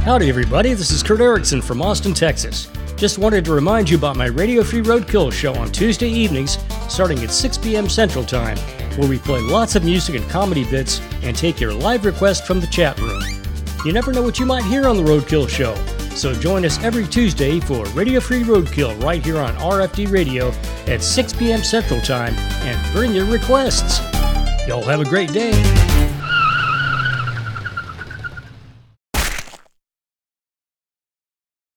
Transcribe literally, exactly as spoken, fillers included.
Howdy everybody, this is Kurt Erickson from Austin, Texas. Just wanted to remind you about my Radio Free Roadkill show on Tuesday evenings starting at six p.m. Central Time, where we play lots of music and comedy bits and take your live requests from the chat room. You never know what you might hear on the Roadkill show, so join us every Tuesday for Radio Free Roadkill right here on R F D Radio at six p.m. Central Time and bring your requests. Y'all have a great day.